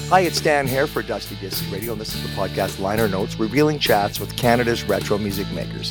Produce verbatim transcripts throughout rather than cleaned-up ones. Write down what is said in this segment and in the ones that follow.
Hi, it's Dan here for Dusty Disc Radio, and this is the podcast Liner Notes, revealing chats with Canada's retro music makers.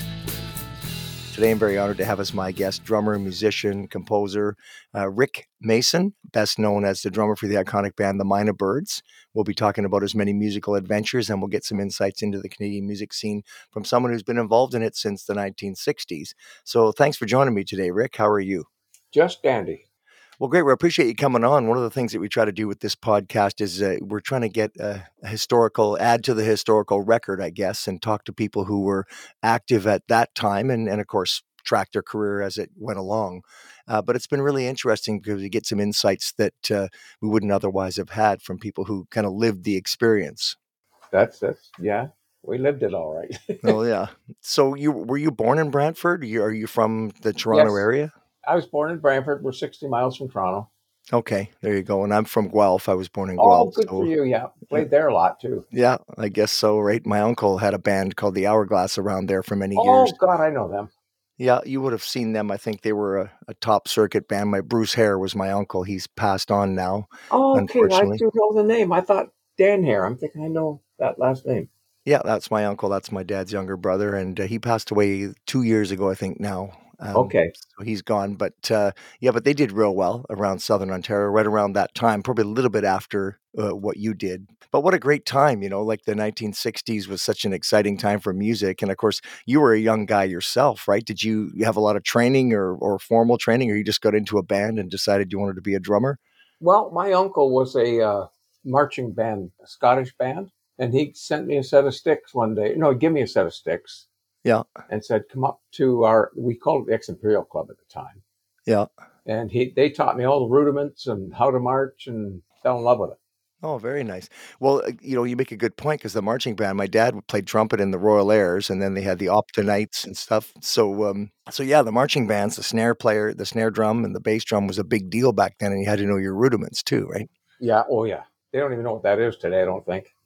Today, I'm very honored to have as my guest drummer, musician, composer, uh, Rick Mason, best known as the drummer for the iconic band The Mynah Birds. We'll be talking about his many musical adventures, and we'll get some insights into the Canadian music scene from someone who's been involved in it since the nineteen sixties. So thanks for joining me today, Rick. How are you? Just dandy. Well, great. We appreciate you coming on. One of the things that we try to do with this podcast is uh, we're trying to get a, a historical, add to the historical record, I guess, and talk to people who were active at that time and, and of course, track their career as it went along. Uh, but it's been really interesting because we get some insights that uh, we wouldn't otherwise have had from people who kind of lived the experience. That's, that's, yeah, we lived it all right. Oh, yeah. So you were you born in Brantford? You, are you from the Toronto Yes, area? I was born in Brantford. We're sixty miles from Toronto. Okay, there you go. And I'm from Guelph. I was born in Oh, Guelph. good for So you. Yeah, played there a lot too. yeah, I guess so, right? My uncle had a band called the Hourglass around there for many years. Oh, God, I know them. Yeah, you would have seen them. I think they were a, a top circuit band. My Bruce Hare was my uncle. He's passed on now, Oh, okay, I unfortunately. do know the name. I thought Dan here. I'm thinking I know that last name. Yeah, that's my uncle. That's my dad's younger brother, and uh, he passed away two years ago, I think now. Um, Okay. so he's gone. But uh, yeah, but they did real well around Southern Ontario, right around that time, probably a little bit after uh, what you did. But what a great time, you know, like the nineteen sixties was such an exciting time for music. And of course, you were a young guy yourself, right? Did you have a lot of training or, or formal training, or you just got into a band and decided you wanted to be a drummer? Well, my uncle was a uh, marching band, a Scottish band, and he sent me a set of sticks one day. No, give me a set of sticks Yeah, and said, come up to our, we called it the Ex-Imperial Club at the time. yeah. And he they taught me all the rudiments and how to march and fell in love with it. Oh, very nice. Well, uh, you know, you make a good point because the marching band, my dad played trumpet in the Royal Airs, and then they had the Optonites and stuff. So, um, so yeah, the marching bands, the snare player, the snare drum, and the bass drum was a big deal back then, and you had to know your rudiments too, right? Yeah, oh yeah. They don't even know what that is today, I don't think.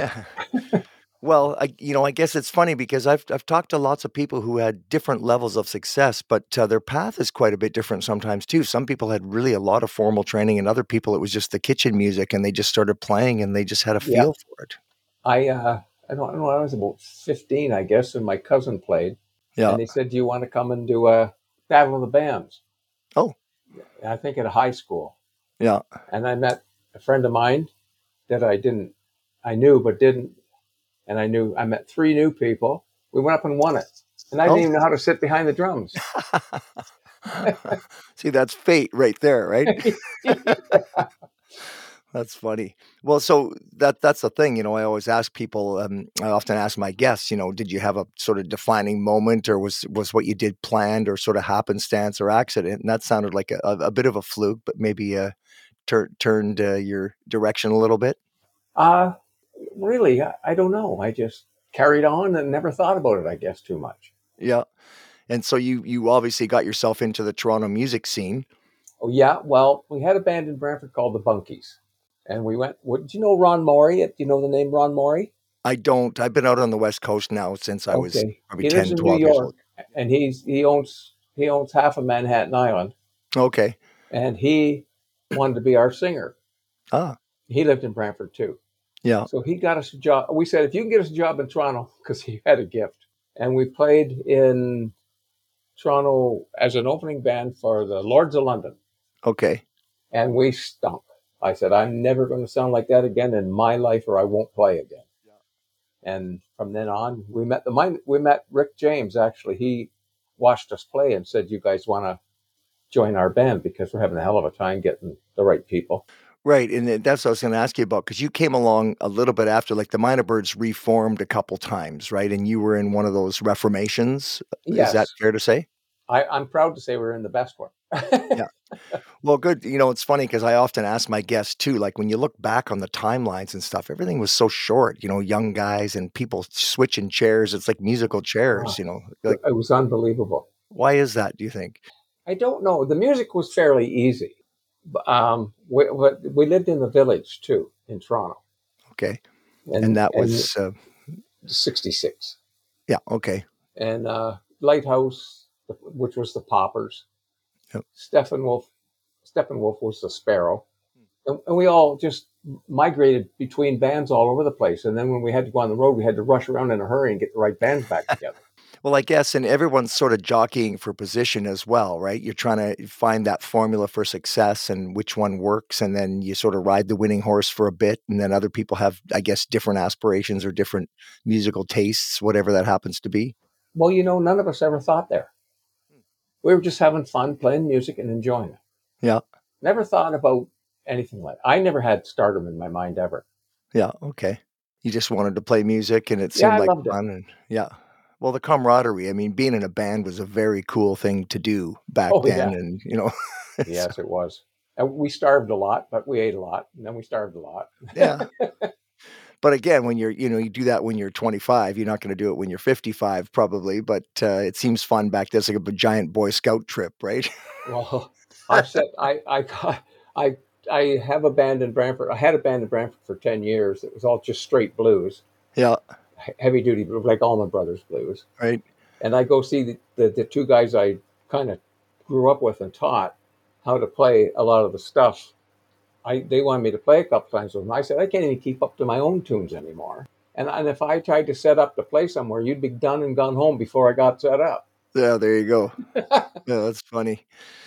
Well, I, you know, I guess it's funny because I've I've talked to lots of people who had different levels of success, but uh, their path is quite a bit different sometimes too. Some people had really a lot of formal training, and other people it was just the kitchen music, and they just started playing, and they just had a Yeah. feel for it. I uh I don't, I don't know, I was about fifteen, I guess, and my cousin played. Yeah. And he said, do you want to come and do a battle of the bands? Oh, I think at a high school. yeah. And I met a friend of mine that I didn't I knew but didn't. And I knew I met three new people. We went up and won it. And I didn't Oh. even know how to sit behind the drums. See, that's fate right there, right? That's funny. Well, so that that's the thing, you know, I always ask people, um, I often ask my guests, you know, did you have a sort of defining moment or was was what you did planned or sort of happenstance or accident? And that sounded like a, a bit of a fluke, but maybe uh, tur- turned uh, your direction a little bit. Uh really, I, I don't know. I just carried on and never thought about it, I guess, too much. Yeah. And so you you obviously got yourself into the Toronto music scene. Oh yeah, well, we had a band in Brantford called the Bunkies, and we went. What, do you know Ron Morey? Do you know the name Ron Morey? I don't. I've been out on the West Coast now since I was Okay, probably he lives ten, in New twelve years York, old. and he's he owns he owns half of Manhattan Island, Okay. and he wanted to be our singer. Ah, He lived in Brantford too, yeah. so he got us a job. We said, if you can get us a job in Toronto, because he had a gift, and we played in Toronto as an opening band for the Lords of London. Okay. And we stunk. I said, I'm never going to sound like that again in my life, or I won't play again. And from then on, we met the we met Rick James. Actually, he watched us play and said, "You guys want to join our band because we're having a hell of a time getting the right people." Right, and then that's what I was gonna ask you about because you came along a little bit after, like, the Mynah Birds reformed a couple times, right? And you were in one of those reformations. Is that Yes, fair to say? I, I'm proud to say we're in the best one. Yeah. Well, good. You know, it's funny because I often ask my guests too, like, when you look back on the timelines and stuff, everything was so short, you know, young guys and people switching chairs. It's like musical chairs, you know? Like, It was unbelievable. why is that, do you think? I don't know. The music was fairly easy. Um, we, we lived in the village too in Toronto, Okay. And and that and was, uh sixty-six. yeah, okay. And uh, Lighthouse, which was the Poppers. Yep. Steppenwolf, Steppenwolf was the Sparrow, and, and we all just migrated between bands all over the place. And then when we had to go on the road, we had to rush around in a hurry and get the right bands back together. Well, I guess, and everyone's sort of jockeying for position as well, right? You're trying to find that formula for success and which one works, and then you sort of ride the winning horse for a bit, and then other people have, I guess, different aspirations or different musical tastes, whatever that happens to be. Well, you know, none of us ever thought there. We were just having fun, playing music and enjoying it. Yeah. Never thought about anything like I never had stardom in my mind ever. Yeah. Okay. You just wanted to play music, and it Yeah, seemed I like loved it. fun. And yeah. Well, the camaraderie, I mean, being in a band was a very cool thing to do back Oh, then. yeah. And, you know, so, Yes, it was. And we starved a lot, but we ate a lot, and then we starved a lot. yeah. But again, when you're, you know, you do that when you're twenty-five, you're not going to do it when you're fifty-five, probably. But uh, it seems fun back then. It's like a giant Boy Scout trip, right? Well, I said I I got I I have a band in Brantford. I had a band in Brantford for ten years. It was all just straight blues, Yeah. he- heavy duty, blues, like Allman Brothers blues. Right. And I go see the, the, the two guys I kind of grew up with and taught how to play a lot of the stuff. I they wanted me to play a couple times with them. I said I can't even keep up to my own tunes anymore. And and if I tried to set up to play somewhere, you'd be done and gone home before I got set up. Yeah. There you go. Yeah. That's funny.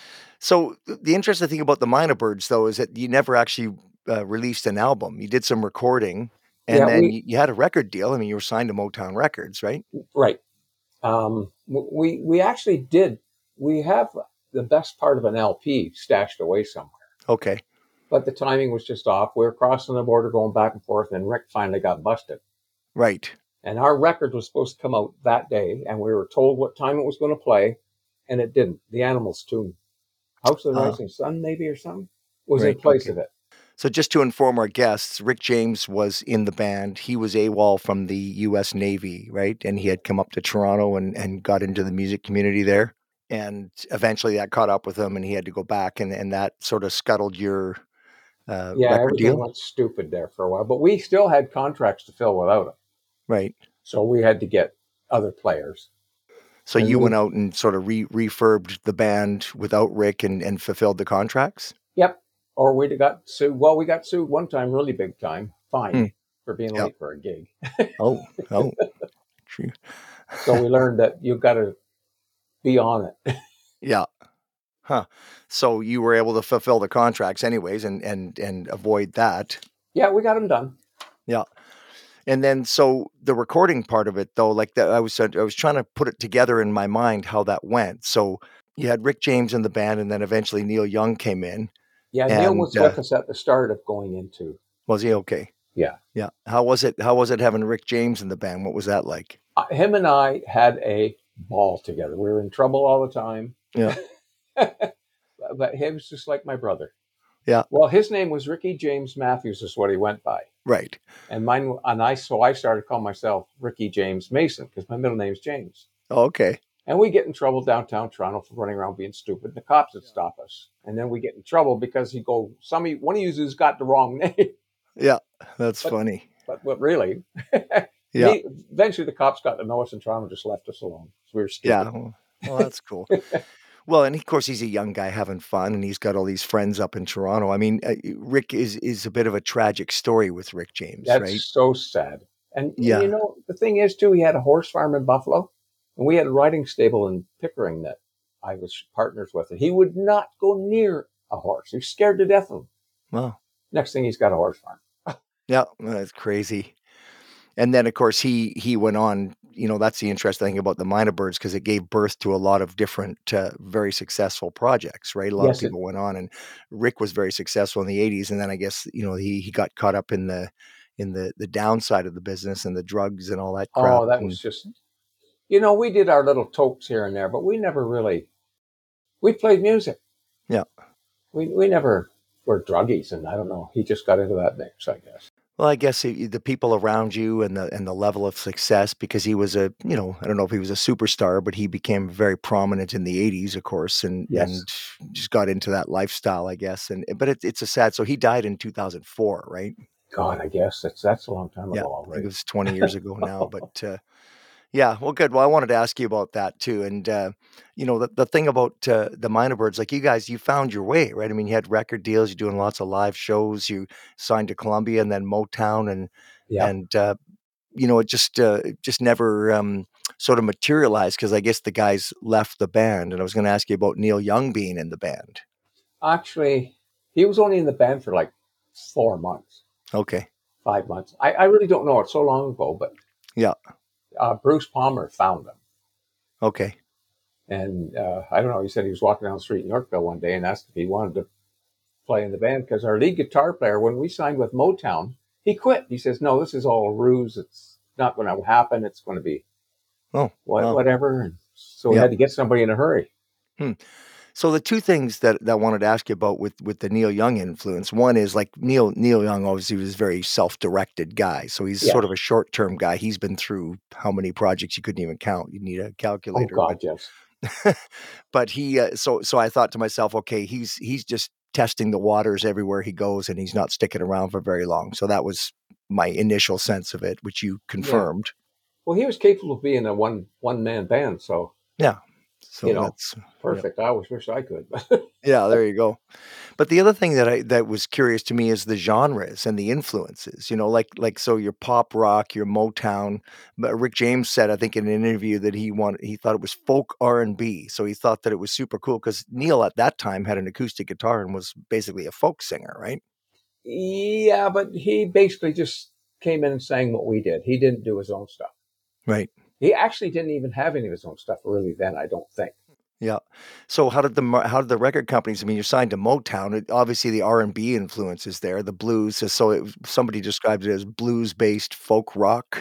So th- the interesting thing about the Minor Birds, though, is that you never actually uh, released an album. You did some recording, Yeah, and then we you, you had a record deal. I mean, you were signed to Motown Records, right? right. Um, we we actually did. We have the best part of an L P stashed away somewhere, Okay. but the timing was just off. We were crossing the border, going back and forth, and Rick finally got busted. Right. And our record was supposed to come out that day, and we were told what time it was going to play, and it didn't. The Animals tune, House of the Uh, Rising Sun, maybe or something, was in right. place Okay. of it. So just to inform our guests, Rick James was in the band. He was AWOL from the U S Navy, right? And he had come up to Toronto and, and got into the music community there. And eventually that caught up with him and he had to go back, and, and that sort of scuttled your uh, Yeah, record everything deal. went stupid there for a while, but we still had contracts to fill without him, Right. so we had to get other players. So And you we, went out and sort of re- refurbed the band without Rick and, and fulfilled the contracts? yep, or we got sued. Well, we got sued one time, really big time, Hmm. fined for being Yeah. late for a gig. Oh, oh, true. So we learned that you've got to be on it. Yeah. Huh. So you were able to fulfill the contracts anyways and and and avoid that. Yeah, we got them done. Yeah. And then so the recording part of it though, like that I was I was trying to put it together in my mind how that went. So you had Rick James in the band and then eventually Neil Young came in. Yeah, Neil And was uh, with us at the start of going into. was he okay? Yeah. Yeah. How was it how was it having Rick James in the band? What was that like? Uh, him and I had a ball together. We were in trouble all the time. Yeah. But he was just like my brother. Yeah. Well, his name was Ricky James Matthews, is what he went by. Right. And mine, and I, so I started calling myself Ricky James Mason because my middle name's James. Oh, okay. And we get in trouble downtown Toronto for running around being stupid. And the cops would stop us. And then we get in trouble because he'd go, somebody, one of you has got the wrong name. Yeah. That's But- funny. But, but really, Yeah. he- eventually the cops got to know us in Toronto and just left us alone. So we were stupid. Yeah. Well, well, that's cool. Well, and of course he's a young guy having fun, and he's got all these friends up in Toronto. I mean, uh, Rick is is a bit of a tragic story with Rick James, That's right? so sad. And Yeah. you know, the thing is too, he had a horse farm in Buffalo, and we had a riding stable in Pickering that I was partners with, and he would not go near a horse. He was scared to death of them. Well, Next thing, he's got a horse farm. yeah, that's crazy. And then, of course, he he went on. You know, that's the interesting thing about the Minor Birds because it gave birth to a lot of different, uh, very successful projects, right? A lot Yes, of it- people went on, and Rick was very successful in the eighties. And then I guess you know he he got caught up in the in the the downside of the business and the drugs and all that crap. Oh, that and- was just, you know, we did our little tokes here and there, but we never really, we played music. Yeah. We we never were druggies, and I don't know. He just got into that mix, I guess. Well, I guess he, the people around you and the and the level of success, because he was a, you know, I don't know if he was a superstar, but he became very prominent in the eighties, of course, and Yes. and just got into that lifestyle, I guess. And but it, it's a sad. So he died in two thousand four, right? God, I guess that's that's a long time ago Yeah, I think already. it was twenty years ago now. But uh, Yeah, well, good. Well, I wanted to ask you about that too. And, uh, you know, the, the thing about uh, the Minor Birds, like you guys, you found your way, right? I mean, you had record deals, you're doing lots of live shows, you signed to Columbia and then Motown, and Yeah. and uh, you know, it just uh, it just never um, sort of materialized because I guess the guys left the band. And I was going to ask you about Neil Young being in the band. Actually, he was only in the band for like four months, Okay. five months. I, I really don't know. It's so long ago, but Yeah. uh, Bruce Palmer found him. Okay. And uh, I don't know, he said he was walking down the street in Yorkville one day and asked if he wanted to play in the band because our lead guitar player, when we signed with Motown, he quit. He says, no, this is all a ruse. It's not going to happen. It's going to be Oh, what, wow. whatever. And so we Yeah. had to get somebody in a hurry. Hmm. So the two things that, that I wanted to ask you about with, with the Neil Young influence, one is like Neil Neil Young obviously was a very self-directed guy. So he's Yeah. sort of a short-term guy. He's been through how many projects you couldn't even count. You need a Oh, calculator. God, yes. But, but he uh, so so I thought to myself, okay, he's he's just testing the waters everywhere he goes and he's not sticking around for very long. So that was my initial sense of it, which you Yeah. confirmed. Well, he was capable of being a one one man band. So, Yeah. you So know, that's yeah. perfect. I always wish I could. Yeah, there you go. But the other thing that I that was curious to me is the genres and the influences, you know, like like so your pop rock, your Motown. But Rick James said, I think in an interview that he wanted he thought it was folk R and B. So he thought that it was super cool because Neil at that time had an acoustic guitar and was basically a folk singer, right? Yeah, but he basically just came in and sang what we did. He didn't do his own stuff. Right. He actually didn't even have any of his own stuff really then, I don't think. Yeah. So how did the mar- how did the record companies? I mean, you're signed to Motown. It, obviously, the R and B influence is there. The blues. So so it, somebody described it as blues based folk rock.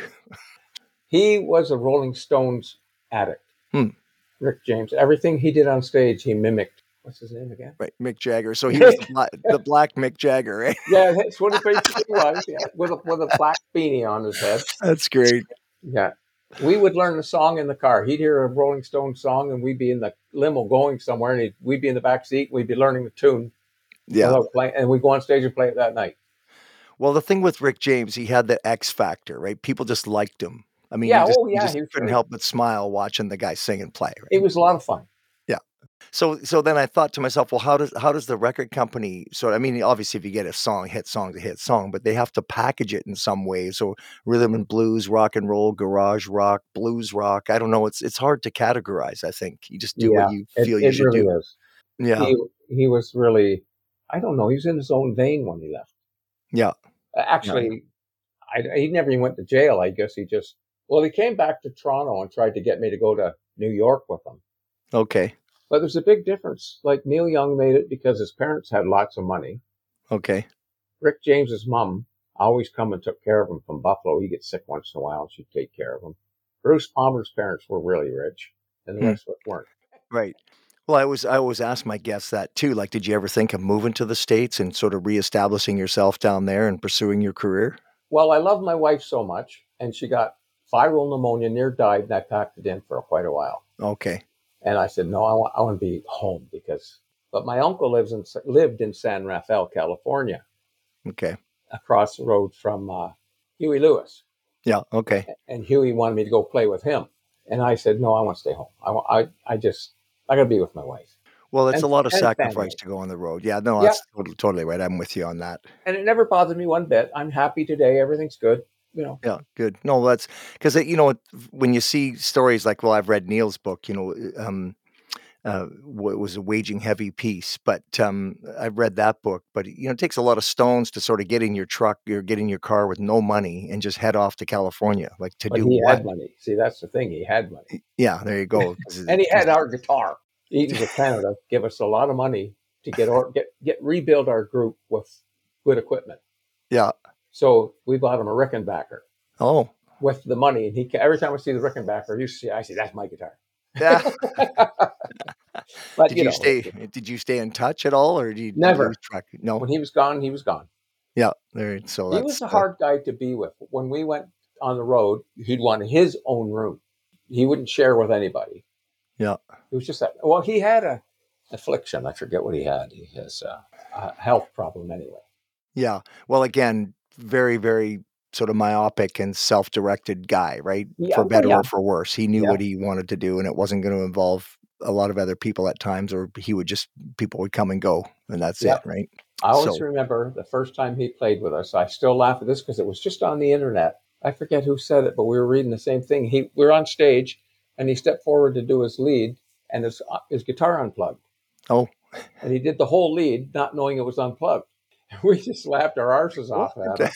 He was a Rolling Stones addict. Hmm. Rick James. Everything he did on stage, he mimicked. What's his name again? Right, Mick Jagger. So he was the black, the black Mick Jagger, right? Yeah, that's what he basically was. Yeah, with a with a black beanie on his head. That's great. Yeah. We would learn the song in the car. He'd hear a Rolling Stone song, and we'd be in the limo going somewhere, and he'd, we'd be in the back seat. We'd be learning the tune Yeah. without playing, and we'd go on stage and play it that night. Well, the thing with Rick James, he had the X factor, right? People just liked him. I mean, Yeah. you just Oh, you yeah. just He was couldn't great. help but smile watching the guy sing and play, It right? was a lot of fun. Yeah. So so then I thought to myself, well, how does how does the record company so I mean, obviously if you get a song, hit song's a hit song, but they have to package it in some way. So rhythm and blues, rock and roll, garage rock, blues rock. I don't know. It's it's hard to categorize, I think. You just do what Yeah, you it, feel you it should really do. is. Yeah. He he was really, I don't know, he was in his own vein when he left. Yeah. Uh, Actually, I, he never even went to jail. I guess he just, well, he came back to Toronto and tried to get me to go to New York with him. Okay. But there's a big difference. Like Neil Young made it because his parents had lots of money. Okay. Rick James's mom always come and took care of him from Buffalo. He'd get sick once in a while, and she'd take care of him. Bruce Palmer's parents were really rich, and the Hmm. rest of us weren't. Right. Well, I always I always ask my guests that too. Like, did you ever think of moving to the States and sort of reestablishing yourself down there and pursuing your career? Well, I love my wife so much, and she got viral pneumonia, near died, and I packed it in for quite a while. Okay. And I said, no, I want, I want to be home because, but my uncle lives in, lived in San Rafael, California, Okay. across the road from uh, Huey Lewis. Yeah. Okay. And Huey wanted me to go play with him. And I said, no, I want to stay home. I, wa- I, I just, I got to be with my wife. Well, it's And, a lot of and sacrifice family. to go on the road. Yeah. No, Yeah. that's totally, totally right. I'm with you on that. And it never bothered me one bit. I'm happy today. Everything's good. You know. Yeah. Good. No, that's because you know when you see stories like, well, I've read Neil's book. You know, um, uh, what was a waging heavy peace, but um, I've read that book. But you know, it takes a lot of stones to sort of get in your truck or get in your car with no money and just head off to California. Like to But do he what? had money. See, that's the thing. He had money. Yeah, there you go. 'Cause And he it- 'cause- had our guitar. Eaton's of Canada give us a lot of money to get or get get rebuild our group with good equipment. yeah. So we bought him a Rickenbacker Oh, with the money, and he every time I see the Rickenbacker, you see, I see that's my guitar. yeah. But Did you you know, stay? Did you stay in touch at all, or did you, did you never. lose track? No. When he was gone, he was gone. Yeah. There. So He that's was a uh, hard guy to be with. When we went on the road, he'd want his own room. He wouldn't share with anybody. yeah. It was just that. Well, he had a affliction. I forget what he had. He has a, a health problem anyway. Yeah. Well, again, very, very sort of myopic and self-directed guy, right? Yeah, For well, better yeah, or for worse. He knew yeah, what he wanted to do, and it wasn't going to involve a lot of other people at times, or he would just people would come and go, and that's yeah. it, right? I always So, remember the first time he played with us. I still laugh at this because it was just on the internet. I forget who said it, but we were reading the same thing. He we were on stage, and he stepped forward to do his lead, and his his guitar unplugged, oh, and he did the whole lead, not knowing it was unplugged. We just laughed our arses off at what? him.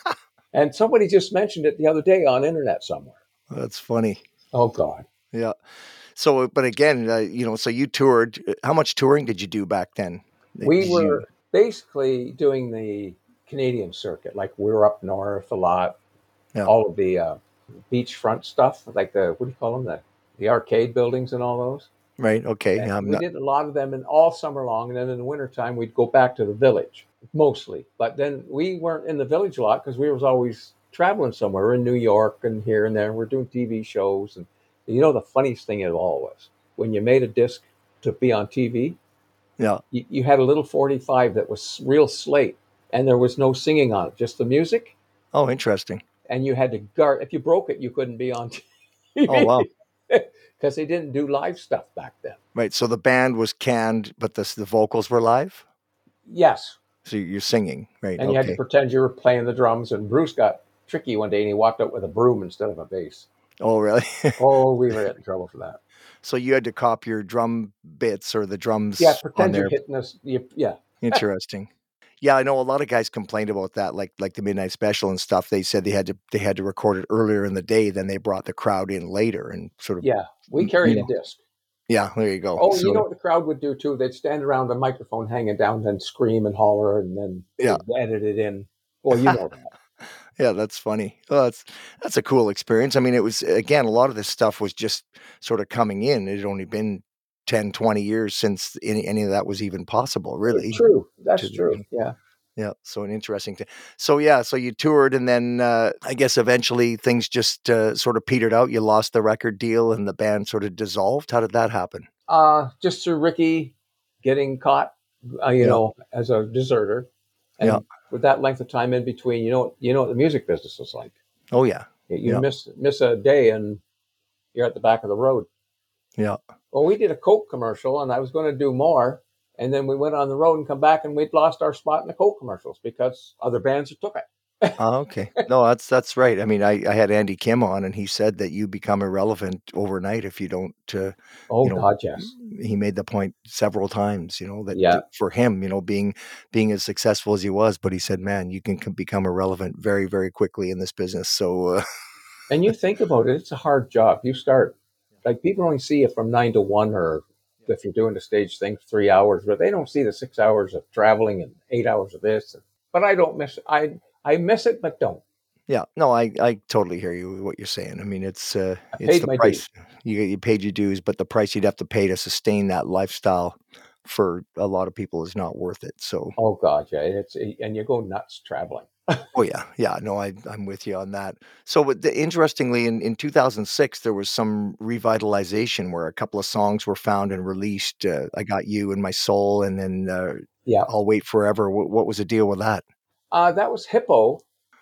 And somebody just mentioned it the other day on internet somewhere. That's funny. Oh God. Yeah. So, but again, uh, you know, so you toured. uh, How much touring did you do back then? Uh, We Did you? were basically doing the Canadian circuit. Like we were up north a lot, Yeah. all of the uh, beachfront stuff, like the, what do you call them? The, the arcade buildings and all those. Right. Okay. And Yeah, I'm we not. did a lot of them in all summer long. And then in the wintertime, we'd go back to the village mostly. But then we weren't in the village a lot because we was always traveling somewhere. We're in New York and here and there. We're doing T V shows. And you know, the funniest thing of all was when you made a disc to be on T V, Yeah. you, you had a little forty-five that was real slate and there was no singing on it, just the music. Oh, interesting. And you had to guard, if you broke it, you couldn't be on Oh, T V wow. because they didn't do live stuff back then. Right. So the band was canned, but the the vocals were live. Yes. So you're singing, right? And you had to Okay. pretend you were playing the drums. And Bruce got tricky one day and he walked out with a broom instead of a bass. Oh, really? Oh, we were in trouble for that. So you had to copy your drum bits or the Yeah, drums on pretend you're there. hitting us. You, yeah. Interesting. Yeah, I know a lot of guys complained about that, like like the Midnight Special and stuff. They said they had to they had to record it earlier in the day, then they brought the crowd in later and sort of, Yeah. We m- you carried a know. disc. Yeah, there you go. Oh, you know So what the crowd would do too? They'd stand around the microphone hanging down, then scream and holler, and then yeah, they'd edit it in. Well, you know that. yeah, that's funny. Well, that's that's a cool experience. I mean, it was again a lot of this stuff was just sort of coming in. It had only been ten, twenty years since any any of that was even possible, really. True. To That's the, you true. know, Yeah. yeah, so an interesting thing. So yeah, so you toured, and then uh, I guess eventually things just uh, sort of petered out. You lost the record deal, and the band sort of dissolved. How did that happen? Uh, just through Ricky getting caught, uh, you Yeah, know, as a deserter. yeah. And with that length of time in between, you know, you know what the music business is like. Oh yeah, You yeah, miss miss a day and you're at the back of the road. yeah. Well, we did a Coke commercial, and I was going to do more, and then we went on the road and come back, and we'd lost our spot in the Coke commercials because other bands had took it. Oh, okay. No, that's that's right. I mean, I, I had Andy Kim on, and he said that you become irrelevant overnight if you don't. Uh, Oh you know, God, yes, he made the point several times. You know that yeah. that for him, you know, being being as successful as he was, but he said, "Man, you can c- become irrelevant very, very quickly in this business." So, uh, And you think about it, it's a hard job. You start like people only see you from nine to one, or if you're doing the stage thing, three hours, but they don't see the six hours of traveling and eight hours of this. But I don't miss. I I miss it, but don't. yeah, no, I I totally hear you with what you're saying. I mean, it's uh, I it's paid the my dues. price you you paid your dues, but the price you'd have to pay to sustain that lifestyle for a lot of people is not worth it. So, Oh God, yeah, it's and you go nuts traveling. oh yeah, yeah, no, I I'm with you on that. So, but the, interestingly, in in two thousand six, there was some revitalization where a couple of songs were found and released. Uh, I Got You and My Soul, and then uh, Yeah, I'll Wait Forever. What, what was the deal with that? uh, that was Hippo,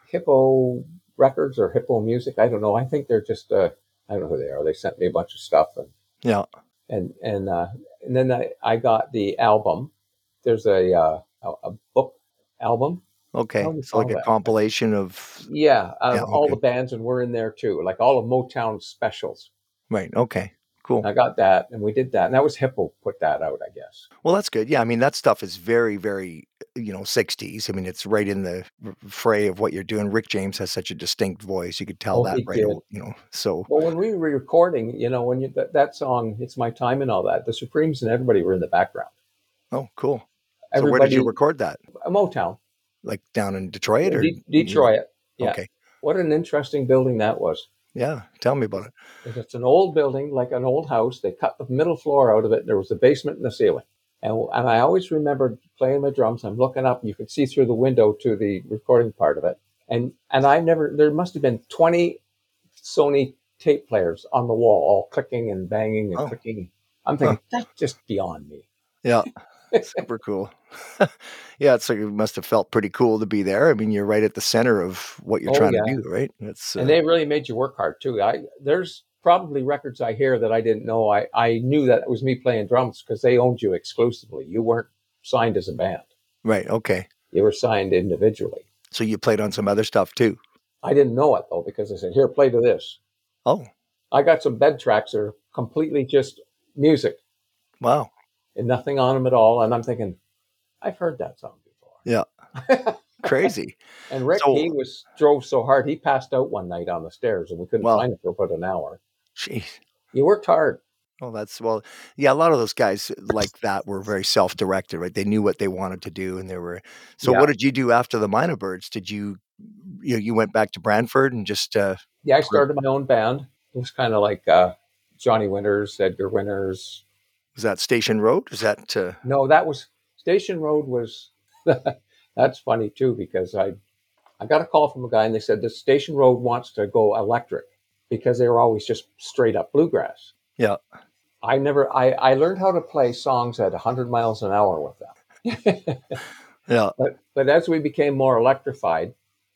Hippo Records or Hippo Music. I don't know. I think they're just. Uh, I don't know who they are. They sent me a bunch of stuff, and Yeah. and and uh, and then I, I got the album. There's a uh, a, a book album. How Okay. do you So like call a that? compilation of. Yeah, Yeah. of all Okay. the bands, and we're in there too. Like all of Motown specials. Right. Okay. Cool. I got that, and we did that, and that was Hippo put that out, I guess. Well, that's good. Yeah, I mean that stuff is very, very, you know, sixties. I mean, it's right in the r- fray of what you're doing. Rick James has such a distinct voice; you could tell Oh, that he right did. away. You know, so Well, when we were recording, you know, when you that, that song, "It's My Time" and all that, the Supremes and everybody were in the background. oh, cool. So where did you Everybody, record that? uh, Motown, Like down in Detroit, or De- you know? Detroit. Yeah, Okay, what an interesting building that was. yeah. Tell me about it. It's an old building, like an old house. They cut the middle floor out of it. There was a basement and a ceiling. And, and I always remember playing my drums. I'm looking up, and you could see through the window to the recording part of it. And and I never. There must have been twenty Sony tape players on the wall, all clicking and banging and Oh, clicking. I'm huh. thinking that's just beyond me. Yeah. Super cool. Yeah, it's like it must have felt pretty cool to be there. I mean, you're right at the center of what you're Oh trying to yeah, do, right? It's and uh, they really made you work hard too. I there's probably records I hear that I didn't know. I I knew that it was me playing drums because they owned you exclusively. You weren't signed as a band. right. Okay. You were signed individually. So you played on some other stuff too. I didn't know it though because I said, "Here, play to this." Oh, I got some bed tracks that are completely just music wow. and nothing on them at all, and I'm thinking, I've heard that song Yeah. before. Crazy. And Rick, So, he was drove so hard he passed out one night on the stairs, and we couldn't well, find him for about an hour. geez. You worked hard. Well, that's well, yeah. A lot of those guys like that were very self-directed, right? They knew what they wanted to do, and they were. So, Yeah, what did you do after the Minor Birds? Did you, you, you went back to Brantford and just uh, yeah. I started my own band. It was kind of like uh, Johnny Winters, Edgar Winters. was that Station Road? Is that uh, No, that was Station Road. Was that's funny too because I I got a call from a guy and they said the Station Road wants to go electric because they were always just straight up bluegrass. yeah, I never I, I learned how to play songs at one hundred miles an hour with them. yeah? but but as we became more electrified,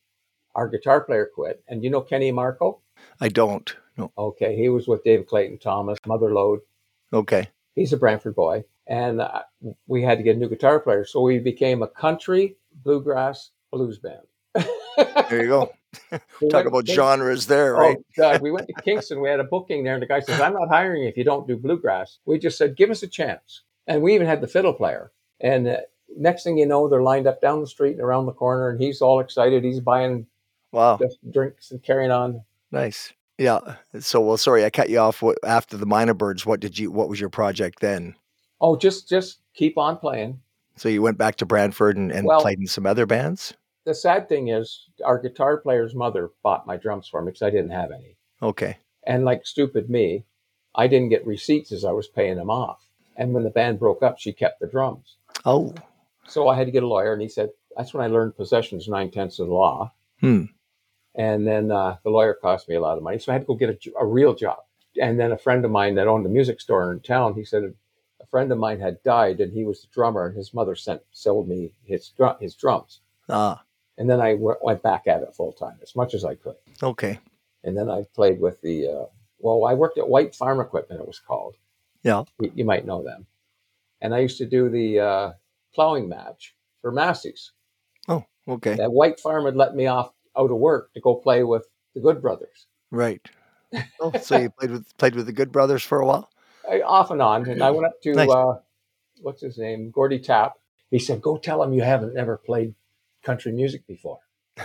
our guitar player quit. And you know Kenny Marco? I don't. No. Okay, he was with David Clayton Thomas, Mother Lode. Okay. He's a Brantford boy. And uh, we had to get a new guitar player. So we became a country bluegrass blues band. There you go. We Talk went about to genres there, right? Oh God, we went to Kingston. We had a booking there, and the guy says, "I'm not hiring you if you don't do bluegrass." We just said, "Give us a chance." And we even had the fiddle player. And uh, next thing you know, they're lined up down the street and around the corner, and he's all excited. He's buying Wow. just drinks and carrying on. Nice. Yeah. So, well, sorry, I cut you off. What, after the Minor Birds, what did you? What was your project then? Oh, just just keep on playing. So you went back to Brantford and, and Well, played in some other bands. the sad thing is, our guitar player's mother bought my drums for me because I didn't have any. Okay. And like stupid me, I didn't get receipts as I was paying them off. And when the band broke up, she kept the drums. Oh. So I had to get a lawyer, and he said, that's when I learned possession's nine tenths of the law. Hmm. And then uh, the lawyer cost me a lot of money. So I had to go get a, a real job. And then a friend of mine that owned a music store in town, he said a friend of mine had died and he was the drummer, and his mother sent sold me his, his drums. Ah. And then I w- went back at it full time as much as I could. Okay. And then I played with the, uh, well, I worked at White Farm Equipment, it was called. Yeah. You, you might know them. And I used to do the uh, plowing match for Massey's. Oh, okay. That White Farm had let me off out of work to go play with the Good Brothers. Right. Oh, so you played with played with the Good Brothers for a while? I, off and on. And I went up to, Nice. uh, what's his name, Gordy Tapp. He said, go tell him you haven't never played country music before.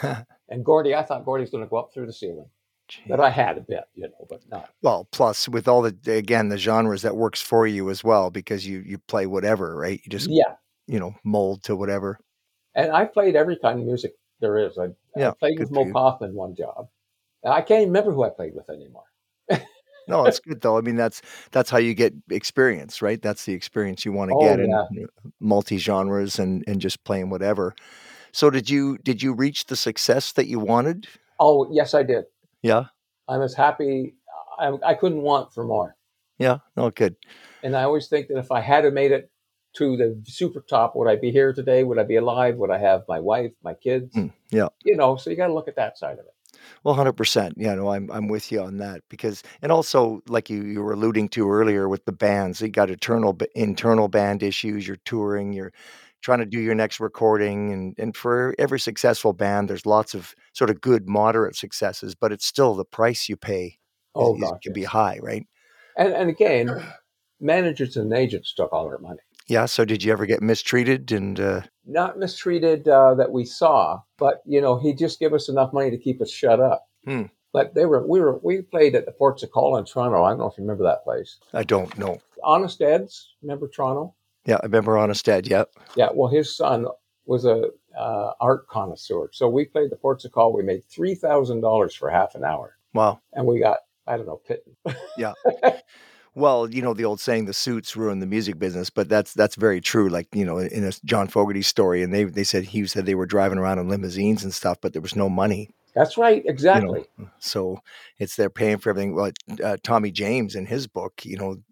And Gordy, I thought Gordy's going to go up through the ceiling. But I had a bit, you know, but not. Well, plus with all the, again, the genres, that works for you as well, because you you play whatever, right? You just, Yeah. you know, mold to whatever. And I played every kind of music there is. I, Yeah, I played good with for Mo you. Kaufman one job. I can't even remember who I played with anymore. No, it's good though. I mean, that's that's how you get experience, right? That's the experience you want to Oh, get yeah. in multi genres and and just playing whatever. So did you did you reach the success that you wanted? Oh, yes, I did. Yeah, I'm as happy. I, I couldn't want for more. yeah. No, good. And I always think that if I had made it to the super top, would I be here today? Would I be alive? Would I have my wife, my kids? Mm, yeah. You know, so you got to look at that side of it. Well, one hundred percent. Yeah, no, I'm I'm with you on that because, and also like you you were alluding to earlier with the bands, you got eternal b- internal band issues. You're touring. You're trying to do your next recording, and and for every successful band, there's lots of sort of good moderate successes, but it's still the price you pay is, Oh, is gosh, can be yes. high, right? And, and again, managers and agents took all their money. Yeah. So did you ever get mistreated? And uh, Not mistreated uh, that we saw, but, you know, he just gave us enough money to keep us shut up. hmm, But they were, we were, we played at the Ports of Call in Toronto. I don't know if you remember that place. I don't know. Honest Ed's, remember Toronto? Yeah, I remember Honest Ed. Yeah. Yeah, well, his son was a uh, art connoisseur. So we played the Ports of Call. We made three thousand dollars for half an hour. Wow. And we got, I don't know, pit. Yeah. Well, you know the old saying, "The suits ruin the music business," but that's that's very true. Like, you know, in a John Fogerty story, and they they said he said they were driving around in limousines and stuff, but there was no money. That's right, You exactly. know, so it's they're paying for everything. Well, uh, Tommy James in his book, you know,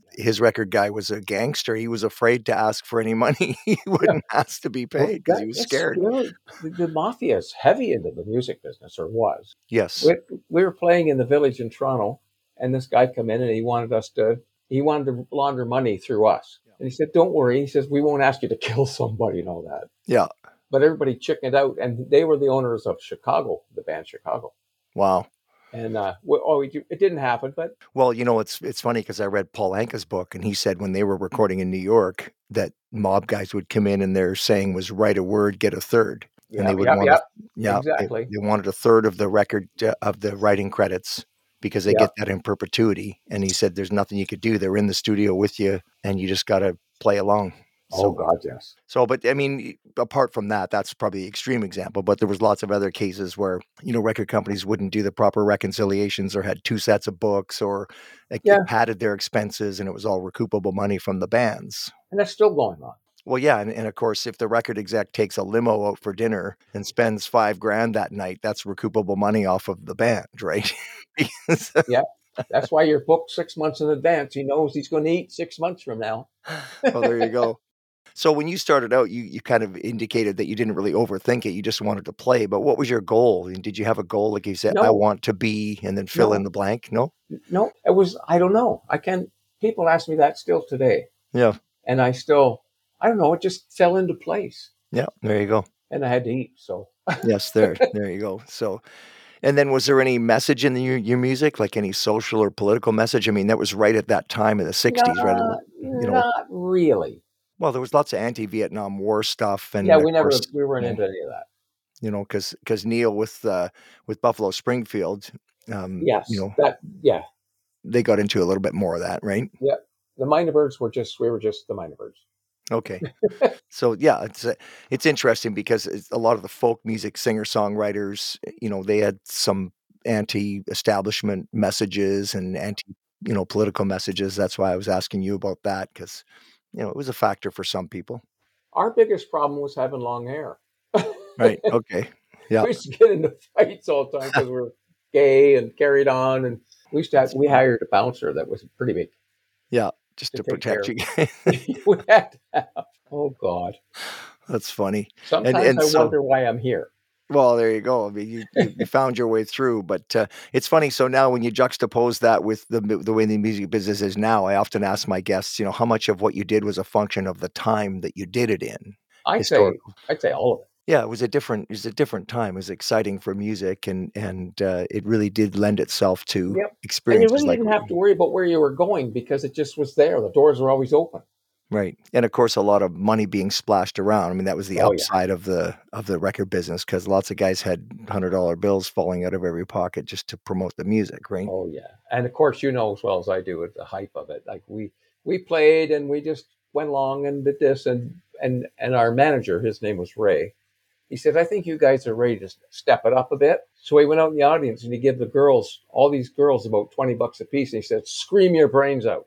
his record guy was a gangster. He was afraid to ask for any money. He Yeah. wouldn't ask to be Well, paid because he that, was that's scared. scary. The, the mafia is heavy into the music business, or was. Yes. We, we were playing in the Village in Toronto, and this guy come in and he wanted us to, he wanted to launder money through us. And he said, don't worry. He says, we won't ask you to kill somebody and all that. Yeah. But everybody chickened out, and they were the owners of Chicago, the band Chicago. Wow. And uh, we, oh, we, it didn't happen, but Well, you know, it's it's funny because I read Paul Anka's book, and he said when they were recording in New York that mob guys would come in and their saying was write a word, get a third. yeah, And they would yep, want yep, a, yeah, exactly. they, they wanted a third of the record uh, of the writing credits because they Yep. get that in perpetuity. And he said there's nothing you could do. They're in the studio with you, and you just got to play along. Oh God, yes. So, but I mean, apart from that, that's probably the extreme example. But there was lots of other cases where, you know, record companies wouldn't do the proper reconciliations or had two sets of books or like, Yeah. it padded their expenses, and it was all recoupable money from the bands. And that's still going on. Well, yeah, and, and of course, if the record exec takes a limo out for dinner and spends five grand that night, that's recoupable money off of the band, right? Because- Yeah. That's why you're booked six months in advance. He knows he's going to eat six months from now. Well, there you go. So when you started out, you you kind of indicated that you didn't really overthink it. You just wanted to play. But what was your goal? And did you have a goal? Like you said, I No. want to be, and then fill No. in the blank? No? No, it was, I don't know. I can, people ask me that still today. Yeah. And I still, I don't know, it just fell into place. Yeah. There you go. And I had to eat. So, Yes, there. There you go. So, and then was there any message in your, your music, like any social or political message? I mean, that was right at that time of the sixties, right? not, You know, not really. well, there was lots of anti-Vietnam War stuff. And Yeah, of we never, course, we weren't you know, into any of that. you know, because because Neil with uh, with Buffalo Springfield, um, Yes. you know, That, yeah. they got into a little bit more of that, right? Yeah. The Minor Birds were just, we were just the Minor Birds. Okay. So yeah, it's uh, it's interesting because it's a lot of the folk music singer songwriters, you know, they had some anti-establishment messages and anti, you know, political messages. That's why I was asking you about that because, you know, it was a factor for some people. Our biggest problem was having long hair. Right. Okay. Yeah. We used to get into fights all the time because we were gay and carried on. And we used to have, we hired a bouncer that was pretty big. Yeah. Just To to, take protect care you. We had to have, oh God. That's funny. Sometimes and I so- wonder why I'm here. Well, there you go. I mean, you, you, you found your way through, but uh, it's funny. So now when you juxtapose that with the the way the music business is now, I often ask my guests, you know, how much of what you did was a function of the time that you did it in? I'd say, Historical. I'd say all of it. Yeah, it was a different, it was a different time. It was exciting for music, and and uh, it really did lend itself to Yep. And you experiences really like didn't have to worry about where you were going because it just was there. The doors were always open. right, and of course, a lot of money being splashed around. I mean, that was the Oh, yeah. upside of the of the record business because lots of guys had hundred dollar bills falling out of every pocket just to promote the music, right? Oh yeah. And of course, you know as well as I do at the hype of it. Like we we played and we just went along and did this and and and our manager, his name was Ray. He said, I think you guys are ready to step it up a bit. So he went out in the audience and he gave the girls, all these girls, about twenty bucks a piece. And he said, scream your brains out.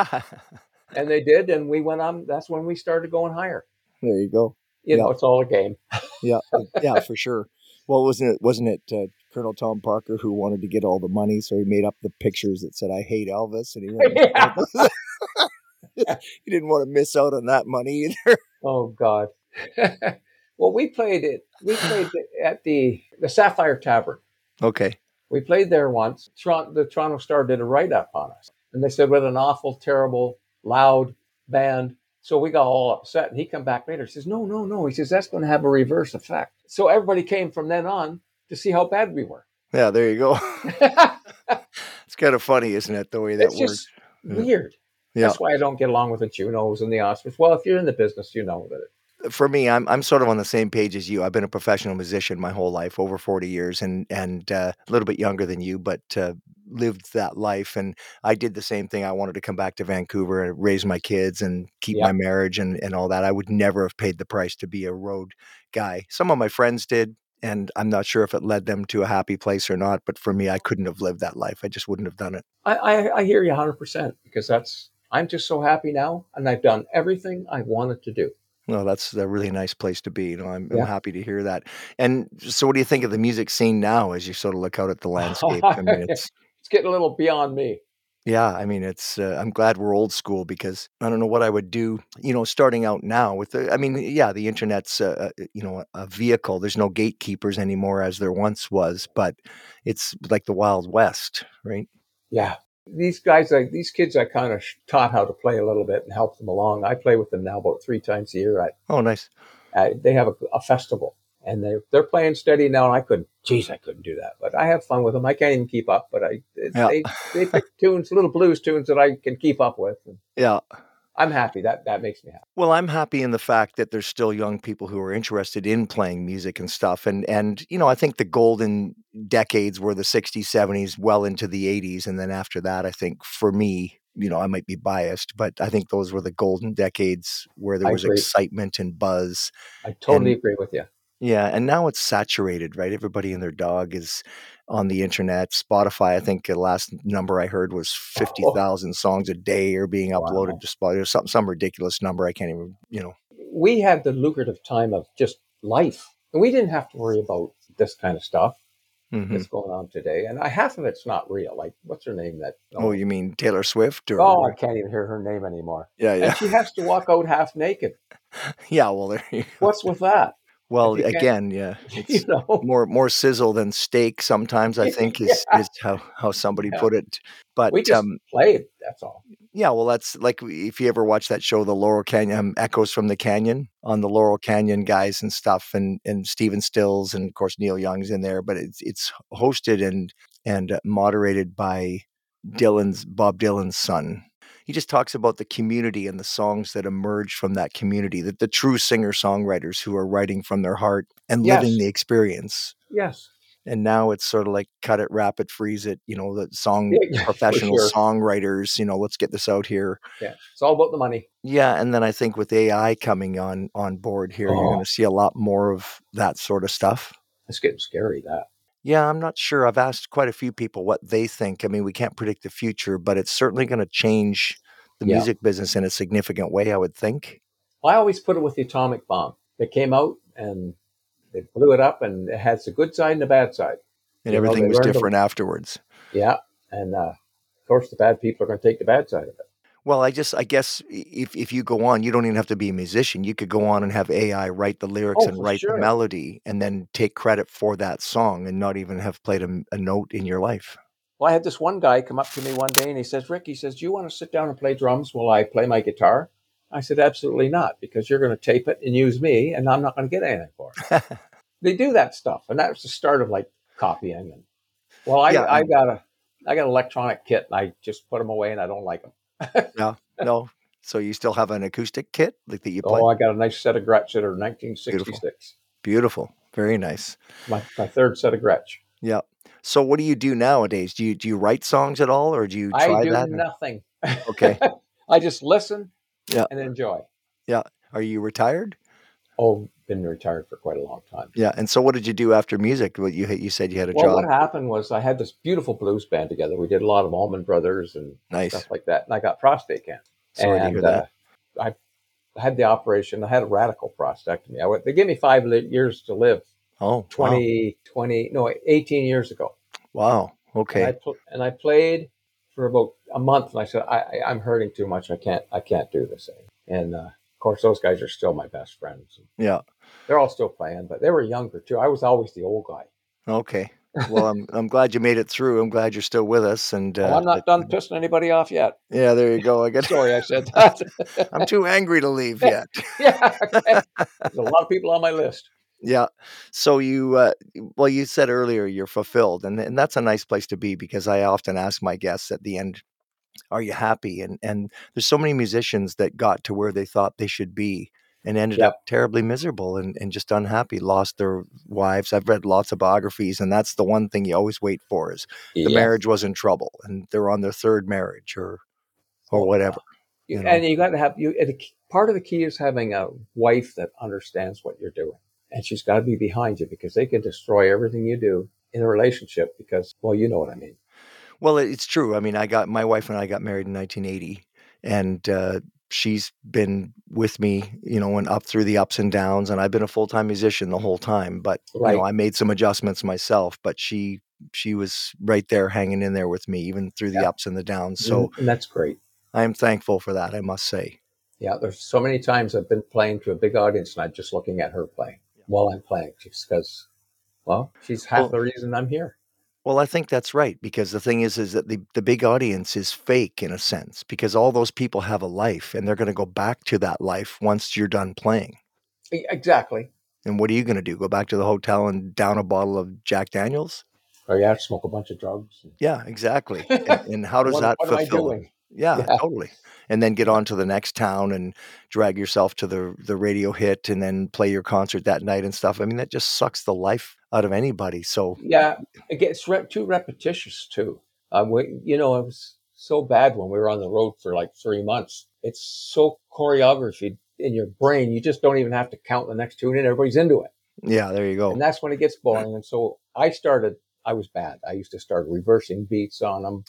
And they did. And we went on. That's when we started going higher. There you go. You Yeah. know, it's all a game. Yeah, yeah, for sure. Well, wasn't it wasn't it uh, Colonel Tom Parker who wanted to get all the money, so he made up the pictures that said "I hate Elvis," and he wanted Yeah. he didn't want to miss out on that money either. Oh, God. Well, we played it. We played it at the, the Sapphire Tavern. Okay. We played there once. Toronto, the Toronto Star did a write-up on us. And they said, what an awful, terrible, loud band. So we got all upset. And he come back later. He says, no, no, no. He says, that's going to have a reverse effect. So everybody came from then on to see how bad we were. Yeah, there you go. It's kind of funny, isn't it, the way that It's works? just weird. Yeah. That's why I don't get along with the Junos and the Oscars. Well, if you're in the business, you know that. For me, I'm I'm sort of on the same page as you. I've been a professional musician my whole life, over forty years, and and uh, a little bit younger than you, but uh, lived that life. And I did the same thing. I wanted to come back to Vancouver and raise my kids and keep Yeah. my marriage and and all that. I would never have paid the price to be a road guy. Some of my friends did, and I'm not sure if it led them to a happy place or not. But for me, I couldn't have lived that life. I just wouldn't have done it. I, I, I hear you one hundred percent because that's, I'm just so happy now. And I've done everything I wanted to do. No, that's a really nice place to be. You know, I'm, I'm Yeah. happy to hear that. And so, what do you think of the music scene now as you sort of look out at the landscape? I mean, it's It's getting a little beyond me. Yeah, I mean, it's, uh, I'm glad we're old school because I don't know what I would do, you know, starting out now with the, I mean, yeah, the internet's, uh, uh, you know, a vehicle. There's no gatekeepers anymore as there once was, but it's like the Wild West, right? Yeah. These guys, I, these kids, I kind of taught how to play a little bit and help them along. I play with them now about three times a year. At, Oh, nice. at they have a, a festival, and they they're playing steady now. And I couldn't, geez, I couldn't do that, but I have fun with them. I can't even keep up, but I Yeah. they they pick tunes, little blues tunes that I can keep up with. And Yeah. I'm happy. That that makes me happy. Well, I'm happy in the fact that there's still young people who are interested in playing music and stuff. And and you know, I think the golden decades were the sixties, seventies, well into the eighties. And then after that, I think for me, you know, I might be biased, but I think those were the golden decades where there I was agree. excitement and buzz. I totally And agree with you. yeah, and now it's saturated, right? Everybody and their dog is on the internet. Spotify, I think the last number I heard was Oh, fifty thousand songs a day are being uploaded wow. to Spotify. Some some ridiculous number. I can't even, you know. We had the lucrative time of just life, and we didn't have to worry about this kind of stuff Mhm. that's going on today. And I, half of it's not real. Like, what's her name? That Oh, oh, you mean Taylor Swift or oh, I can't even hear her name anymore. yeah, And yeah. she has to walk out half naked. Yeah, well, there you go. What's with that? Well, If you can't, again, yeah, you it's know, more more sizzle than steak sometimes, I think is yeah, is how how somebody yeah. put it. But, We just um, played. That's all. yeah, well, that's like if you ever watch that show, The Laurel Canyon, um, Echoes from the Canyon, on the Laurel Canyon guys and stuff, and and Stephen Stills, and of course Neil Young's in there, but it's it's hosted and and uh, moderated by Dylan's Bob Dylan's son. He just talks about the community and the songs that emerge from that community, that the true singer-songwriters who are writing from their heart and living Yes, the experience. yes, And now it's sort of like cut it, wrap it, freeze it, you know, the song yeah, for professional sure. songwriters, you know, let's get this out here. Yeah, it's all about the money. Yeah, and then I think with A I coming on on board here, you're Oh, going to see a lot more of that sort of stuff. it's getting scary. That. Yeah, I'm not sure. I've asked quite a few people what they think. I mean, we can't predict the future, but it's certainly going to change the Yeah. music business in a significant way, I would think. I always put it with the atomic bomb. They came out and they blew it up, and it has the good side and the bad side. And You know, everything they was learned. different To, afterwards. yeah, and uh, of course, the bad people are going to take the bad side of it. Well, I just, I guess if if you go on, you don't even have to be a musician. You could go on and have A I write the lyrics Oh, and for write the sure. melody and then take credit for that song and not even have played a, a note in your life. Well, I had this one guy come up to me one day and he says, "Rick," he says, "do you want to sit down and play drums while I play my guitar?" I said, "Absolutely not, because you're going to tape it and use me, and I'm not going to get anything for it." They do that stuff, and that was the start of like copying. And well, I Yeah, I and got a I got an electronic kit, and I just put them away, and I don't like them. yeah, no. So you still have an acoustic kit like that you play? Oh, I got a nice set of Gretsch that are Beautiful. nineteen sixty-six. Beautiful. Very nice. My my third set of Gretsch. Yeah. So what do you do nowadays? Do you do you write songs at all or do you I try do that? nothing. Okay. I just listen Yeah. and enjoy. Yeah. Are you retired? Oh, been retired for quite a long time. Yeah. And so what did you do after music? What you you said you had a Well, job. what happened was I had this beautiful blues band together. We did a lot of Allman Brothers and Nice. stuff like that. And I got prostate cancer. Sorry to and hear that. uh, I had the operation. I had a radical prostatectomy. I went, they gave me five li- years to live. Oh, wow. twenty, twenty, no, eighteen years ago. Wow. And I Okay. pl- and I played for about a month, and I said, I, I, I'm hurting too much. I can't I can't do this anymore. And uh, of course, those guys are still my best friends. Yeah. They're all still playing, but they were younger too. I was always the old guy. Okay. Well, I'm I'm glad you made it through. I'm glad you're still with us. And Well, uh, I'm not that- done pissing anybody off yet. yeah, there you go. I got. Sorry, I said that. I'm too angry to leave yet. Yeah, okay. There's a lot of people on my list. Yeah. So you, uh, well, you said earlier you're fulfilled, and and that's a nice place to be because I often ask my guests at the end, "Are you happy?" And and there's so many musicians that got to where they thought they should be and ended Yep. up terribly miserable and, and just unhappy, lost their wives. I've read lots of biographies, and that's the one thing you always wait for is the Yes. marriage was in trouble and they're on their third marriage or or Oh, whatever. You- You know? And you got to have you. and the key- Part of the key is having a wife that understands what you're doing, and she's got to be behind you because they can destroy everything you do in a relationship. Because, well, you know what I mean. Well, it's true. I mean, I got my wife and I got married in nineteen eighty, and uh, she's been with me, you know, and up through the ups and downs. And I've been a full time musician the whole time. But you Right. know, I made some adjustments myself. But she she was right there hanging in there with me, even through the Yeah. ups and the downs. So And that's great. I am thankful for that, I must say. Yeah, there's so many times I've been playing to a big audience and I'm just looking at her playing while I'm playing, just because, well, she's half Well, the reason I'm here. well, I think that's right, because the thing is, is that the, the big audience is fake in a sense, because all those people have a life and they're going to go back to that life once you're done playing. E- Exactly. And what are you going to do? Go back to the hotel and down a bottle of Jack Daniels? Or yeah, smoke a bunch of drugs. Yeah, exactly. And, and how does what, that what am I fulfill? doing? Yeah, Yeah. totally. And then get Yeah. on to the next town and drag yourself to the the radio hit and then play your concert that night and stuff. I mean, that just sucks the life out of anybody. So Yeah, it gets re- too repetitious too. Uh, we, you know, it was so bad when we were on the road for like three months. It's so choreography in your brain. You just don't even have to count the next tune in. Everybody's into it. yeah, there you And go. that's when it gets boring. And so I started, I was bad. I used to start reversing beats on them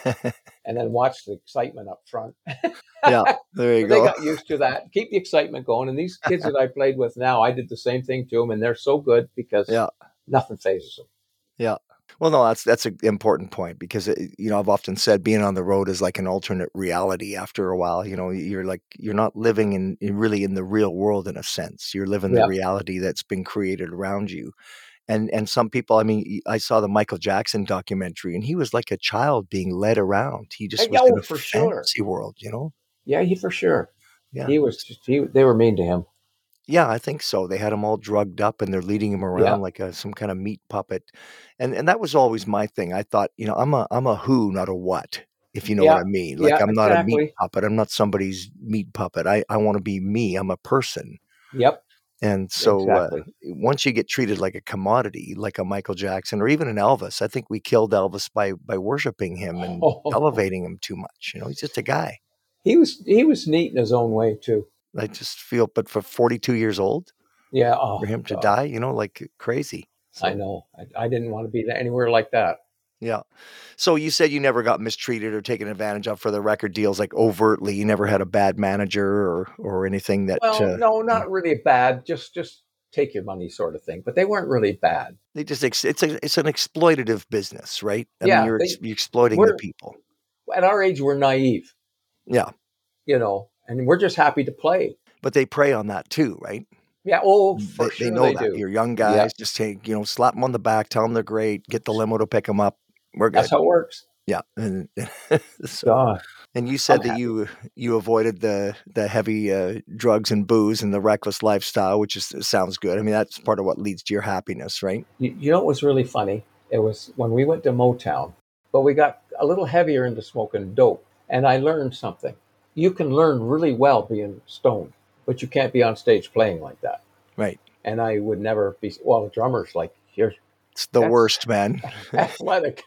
and then watch the excitement up front. Yeah, there you But they go. got used to that. Keep the excitement going. And these kids that I played with now, I did the same thing to them. And they're so good because Yeah, nothing phases them. yeah. Well, no, that's that's an important point, because it, you know, I've often said being on the road is like an alternate reality. After a while, you know, you're like you're not living in, in really in the real world in a sense. You're living the Yeah. reality that's been created around you. And and some people, I mean, y- I saw the Michael Jackson documentary, and he was like a child being led around. He just Hey, was in oh, a for sure. fantasy world, you know? Yeah, he for sure. Yeah. He was just, he, they were mean to him. Yeah, I think so. They had him all drugged up and they're leading him Yeah. around like a some kind of meat puppet. And and that was always my thing. I thought, you know, I'm a I'm a who, not a what, if you know what Yeah. I mean. Like Yeah, I'm not a meat exactly. puppet. I'm not somebody's meat puppet. I I want to be me. I'm a person. Yep. And so uh, Exactly. once you get treated like a commodity, like a Michael Jackson or even an Elvis, I think we killed Elvis by by worshiping him and Oh, elevating him too much. You know, he's just a guy. he was he was neat in his own way too. I just feel, but for forty-two years old, Yeah. for Oh him to God, die, you know, like crazy. I So know. I, I didn't want to be anywhere like that. yeah. So you said you never got mistreated or taken advantage of for the record deals, like overtly. You never had a bad manager or or anything that Well, uh, no, not really bad. Just just take your money, sort of thing. But they weren't really bad. they just ex- it's a it's an exploitative business, right? I mean, Yeah. you're ex- They you're exploiting the we're people. at our age. We're naive, Yeah, you know, and we're just happy to play. but they prey on that too, right? Yeah. Oh, for They they sure know they that. do. You're young Yeah. guys, just take, you know, slap them on the back, tell them they're great, get the limo to pick them up. We're That's good. how it works. Yeah. And so, God, and you I'm said that happy. you you avoided the the heavy uh, drugs and booze and the reckless lifestyle, which is sounds good. I mean, that's part of what leads to your happiness, right? You, you know what was really funny? It was when we went to Motown, but we got a little heavier into smoking dope. And I learned something. You can learn really well being stoned, but you can't be on stage playing like that. Right. And I would never be, well, the drummer's like, you're, It's the that's worst, man. athletic.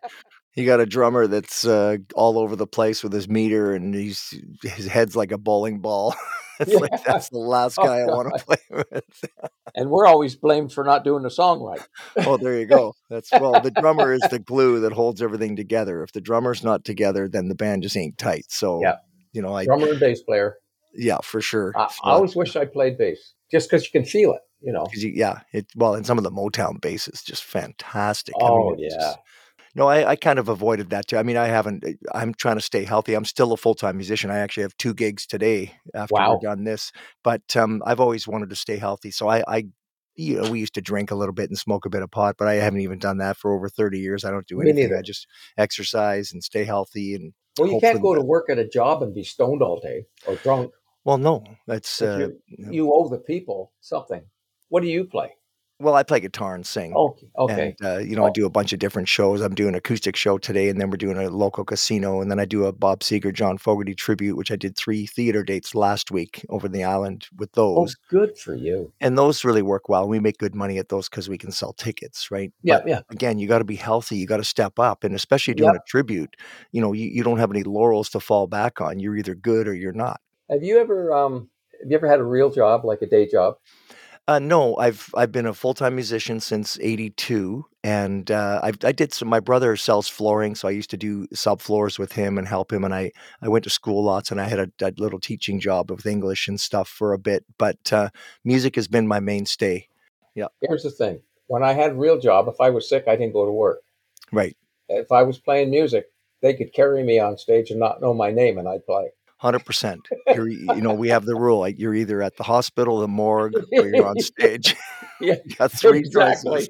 You got a drummer that's uh, all over the place with his meter, and he's his head's like a bowling ball. It's like Yeah. that's the last Oh, guy I want to God. play with. And we're always blamed for not doing the song right. Oh, there you go. That's well, the drummer is the glue that holds everything together. If the drummer's not together, then the band just ain't tight. So, Yeah. you know, I Drummer and bass player. yeah, for sure. I, I So, always wish I played bass just because you can feel it, you know. because you, yeah, it well, and some of the Motown bass is just fantastic. I mean, Oh, it's yeah. just no, I, I kind of avoided that too. I mean, I haven't. eh, I'm trying to stay healthy. I'm still a full time musician. I actually have two gigs today after we're Wow. done this. But um, I've always wanted to stay healthy. So I, I, you know, we used to drink a little bit and smoke a bit of pot, but I haven't even done that for over thirty years. I don't do Me anything. I neither. just exercise and stay healthy, and Well, you can't hopefully, go to the, work at a job and be stoned all day or drunk. well, no, that's If uh, you you know, you owe the people something. What do you play? well, I play guitar and sing. Okay, And, okay. uh, you know, I Oh, do a bunch of different shows. I'm doing an acoustic show today, and then we're doing a local casino, and then I do a Bob Seger, John Fogerty tribute, which I did three theater dates last week over the island with oh, those. good for you. And those really work well. We make good money at those because we can sell tickets, right? Yeah, But yeah, again, you got to be healthy. You got to step up, and especially doing yep. a tribute, you know, you, you don't have any laurels to fall back on. You're either good or you're not. Have you ever um have you ever had a real job, like a day job? Uh, no, I've I've been a full-time musician since 'eighty-two, and, uh, I've I did some my brother sells flooring, so I used to do subfloors with him and help him, and I I went to school lots, and I had a a little teaching job with English and stuff for a bit, but, uh, music has been my mainstay. Yeah. Here's the thing. When I had a real job, if I was sick, I didn't go to work. Right. If I was playing music, they could carry me on stage and not know my name, and I'd play. one hundred percent. You're, you know, we have the rule, like you're either at the hospital, the morgue, or you're on stage. Yeah, You got three choices. exactly.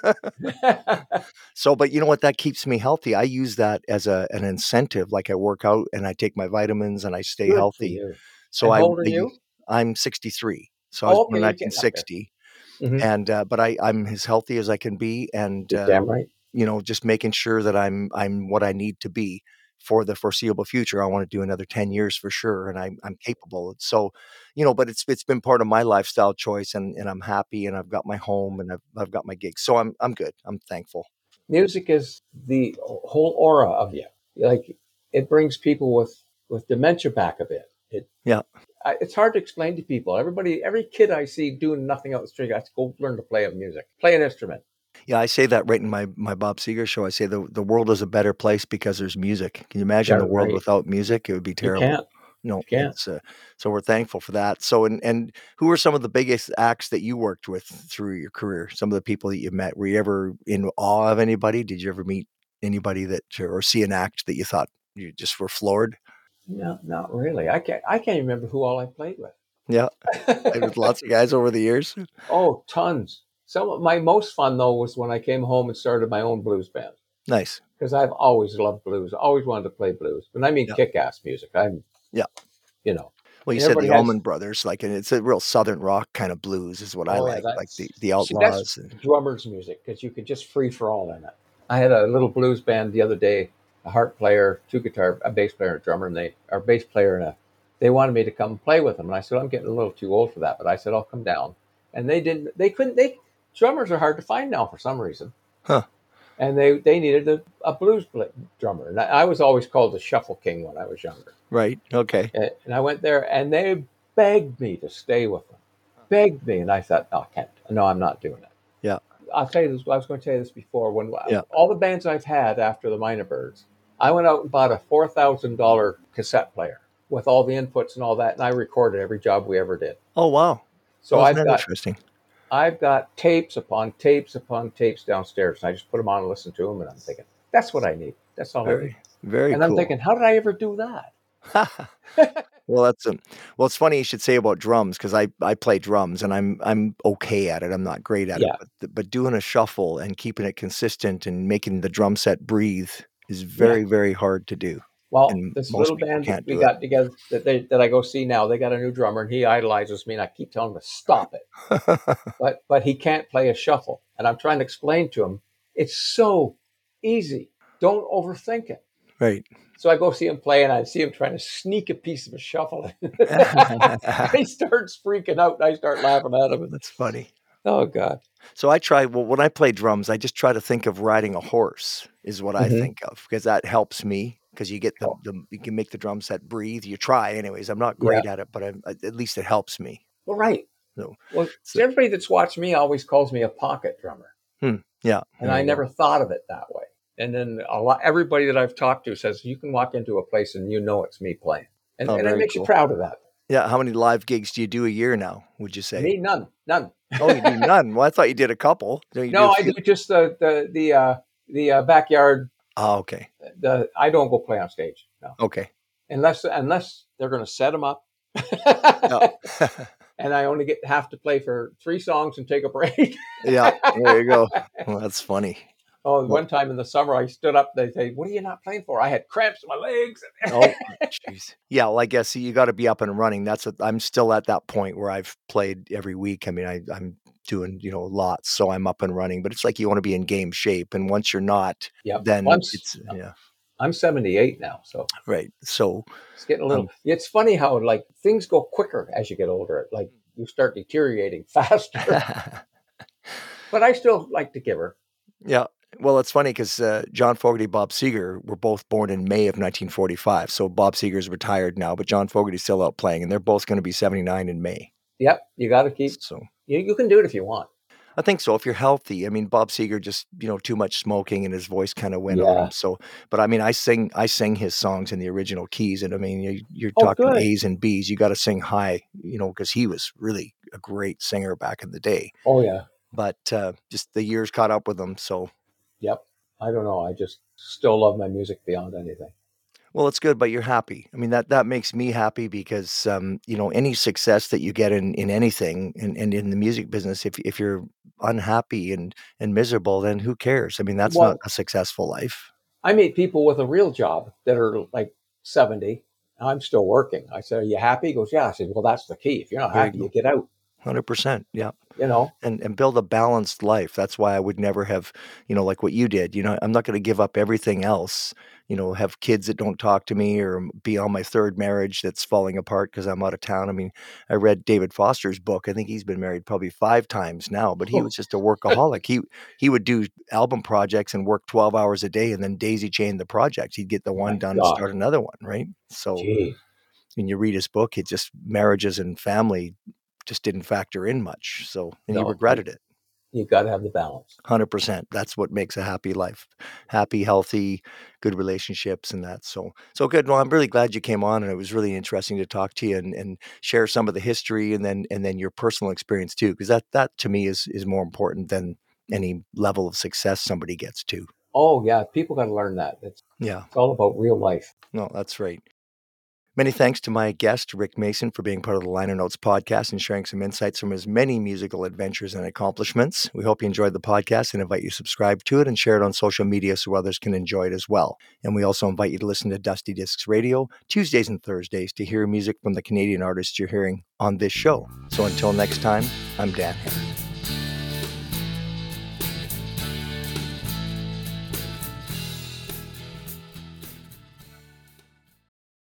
So, but you know what? That keeps me healthy. I use that as a an incentive. Like I work out and I take my vitamins and I stay Good for healthy. you. So And I, how old are I you? I'm sixty-three. So I was Oh, born okay, in you're getting up there. nineteen sixty, Mhm. and uh, but I I'm as healthy as I can be, and You're uh, damn right. you know, just making sure that I'm I'm what I need to be for the foreseeable future. I want to do another ten years for sure, and I'm I'm capable. So, you know, but it's it's been part of my lifestyle choice, and and I'm happy, and I've got my home, and I've I've got my gigs. So I'm I'm good. I'm thankful. Music is the whole aura of you. Like it brings people with with dementia back a bit. It Yeah. I, it's hard to explain to people. Everybody, every kid I see doing nothing out the street, I have to go learn to play a music, play an instrument. Yeah, I say that right in my my Bob Seger show. I say the the world is a better place because there's music. Can you imagine Yeah, the world right. without music? It would be You terrible. can't. No, You can't. it's uh, so we're thankful for that. So and and who are some of the biggest acts that you worked with through your career? Some of the people that you met. Were you ever in awe of anybody? Did you ever meet anybody that or see an act that you thought you just were floored? No, not really. I can't. I can't remember who all I played with. Yeah, played with lots of guys over the years. Oh, tons. Some of my most fun though was when I came home and started my own blues band Nice. because I've always loved blues. Always wanted to play blues, and I mean Yeah, kick-ass music. I'm, yeah. you know, Well, you and said everybody the has. Allman Brothers, like, and it's a real Southern rock kind of blues is what I Oh yeah, like, like the that's the see that's Outlaws. And, drummers music because you can just free for all in it. I had a little blues band the other day, a harp player, two guitar, a bass player, and a drummer, and they our bass player and a. They wanted me to come play with them, and I said I'm getting a little too old for that, but I said I'll come down, and they didn't. They couldn't. They drummers are hard to find now for some reason, huh? and they they needed a, a blues drummer, and I, I was always called the Shuffle King when I was younger, Right. Okay. and, and I went there, and they begged me to stay with them, begged me, and I thought, no, I can't. No, I'm not doing it. Yeah. I'll tell you this. I was going to tell you this before. When Yeah. all the bands I've had after the Minor Birds, I went out and bought a four thousand dollar cassette player with all the inputs and all that, and I recorded every job we ever did. Oh wow. So Oh, isn't I've that got interesting? I've got tapes upon tapes upon tapes downstairs, and I just put them on and listen to them, and I'm thinking that's what I need. That's all I need. Very, very And I'm cool. thinking, how did I ever do that? Well, that's um, well, it's funny you should say about drums because I I play drums and I'm I'm okay at it. I'm not great at it, Yeah, but th- but doing a shuffle and keeping it consistent and making the drum set breathe is yeah. very very hard to do, Well, and this most little people band that can't we do it. got together that they that I go see now, they got a new drummer, and he idolizes me, and I keep telling him to stop it. but but he can't play a shuffle, and I'm trying to explain to him it's so easy. Don't overthink it. Right. So I go see him play, and I see him trying to sneak a piece of a shuffle. He starts freaking out, and I start laughing at him. That's funny. Oh God! So I try, well, when I play drums, I just try to think of riding a horse is what I Mm-hmm. think of because that helps me because you get the, Oh, the you can make the drum set breathe. You try anyways. I'm not yeah. great at it, but I'm, at least it helps me. Well, right. So, Well, so see, everybody that's watched me always calls me a pocket drummer, hmm, yeah, and there I you go. never thought of it that way. And then a lot, everybody that I've talked to says you can walk into a place and you know it's me playing, and Oh, and it very makes you cool. proud of that. Yeah, how many live gigs do you do a year now, would you say? Me, none, none. Oh, you do none? Well, I thought you did a couple. Don't you do a No, I do few? just the the the uh, the uh, backyard. Oh, okay. The I don't go play on stage. No, Okay. unless unless they're going to set them up, Yeah. and I only get have to play for three songs and take a break. Yeah, there you go. Well, that's funny. Oh, Well, one time in the summer, I stood up. They say, "What are you not playing for?" I had cramps in my legs. oh, jeez. Yeah, well, I guess you got to be up and running. That's a, I'm still at that point where I've played every week. I mean, I, I'm doing, you know, lots, so I'm up and running. But it's like you want to be in game shape, and once you're not, Yep. Well, I'm then it's yeah, I'm seventy-eight now, so right. So, it's getting a little. um, It's funny how like things go quicker as you get older. Like you start deteriorating faster. But I still like to give her. yeah. Well, it's funny because uh, John Fogerty, Bob Seger were both born in May of nineteen forty-five. So Bob Seger's retired now, but John Fogerty's still out playing, and they're both going to be seventy-nine in May. Yep, you got to keep. So You, you can do it if you want. I think so. If you're healthy, I mean, Bob Seger just, you know, too much smoking and his voice kind of went on Yeah. him. So, but I mean, I sing, I sing his songs in the original keys. And I mean, you, you're Oh, talking good. A's and B's. You got to sing high, you know, because he was really a great singer back in the day. Oh yeah. But uh, just the years caught up with him. So, Yep. I don't know. I just still love my music beyond anything. Well, it's good, but you're happy. I mean, that that makes me happy because, um, you know, any success that you get in in anything and, and in the music business, if if you're unhappy and and miserable, then who cares? I mean, that's not Well, a successful life. I meet people with a real job that are like seventy. I'm still working. I said, "Are you happy?" He goes, "Yeah." I said, "Well, that's the key. If you're not There you happy, you go. get out." one hundred percent. Yeah. You know? And and build a balanced life. That's why I would never have, you know, like what you did. You know, I'm not going to give up everything else, you know, have kids that don't talk to me or be on my third marriage that's falling apart because I'm out of town. I mean, I read David Foster's book. I think he's been married probably five times now, but he was just a workaholic. He he would do album projects and work twelve hours a day and then daisy chain the project. He'd get the one My done and God, start another one, right? So gee, when you read his book, it just marriages and family just didn't factor in much. So, and he no, you, regretted it. you got to have the balance. one hundred percent. That's what makes a happy life. Happy, healthy, good relationships and that. So so good. Well, I'm really glad you came on and it was really interesting to talk to you and, and share some of the history and then and then your personal experience too. Because that that to me is is more important than any level of success somebody gets to. Oh yeah, people got to learn that. It's Yeah. it's all about real life. No, that's right. Many thanks to my guest, Rick Mason, for being part of the Liner Notes podcast and sharing some insights from his many musical adventures and accomplishments. We hope you enjoyed the podcast and invite you to subscribe to it and share it on social media so others can enjoy it as well. And we also invite you to listen to Dusty Discs Radio Tuesdays and Thursdays to hear music from the Canadian artists you're hearing on this show. So until next time, I'm Dan Henry.